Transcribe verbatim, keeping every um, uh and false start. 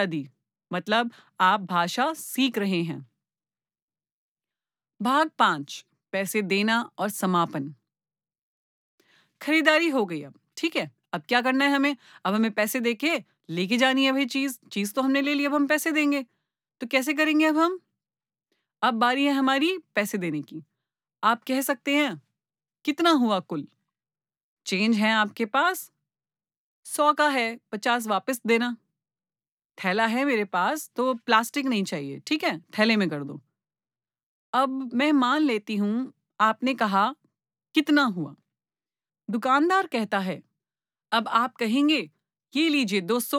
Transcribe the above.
आदि, मतलब आप भाषा सीख रहे हैं। भाग पांच, पैसे देना और समापन। खरीदारी हो गई अब, ठीक है। अब क्या करना है हमें? अब हमें पैसे देके लेके जानी है भाई चीज। चीज तो हमने ले ली, अब हम पैसे देंगे। तो कैसे करेंगे अब हम? अब बारी है हमारी पैसे देने की। आप कह सकते हैं कितना हुआ कुल? चेंज है आपके पास? सौ का है, पचास वापस देना। थैला है मेरे पास तो प्लास्टिक नहीं चाहिए, ठीक है, थैले में कर दो। अब मैं मान लेती हूं आपने कहा कितना हुआ। दुकानदार कहता है अब आप कहेंगे ये लीजिए दो सौ।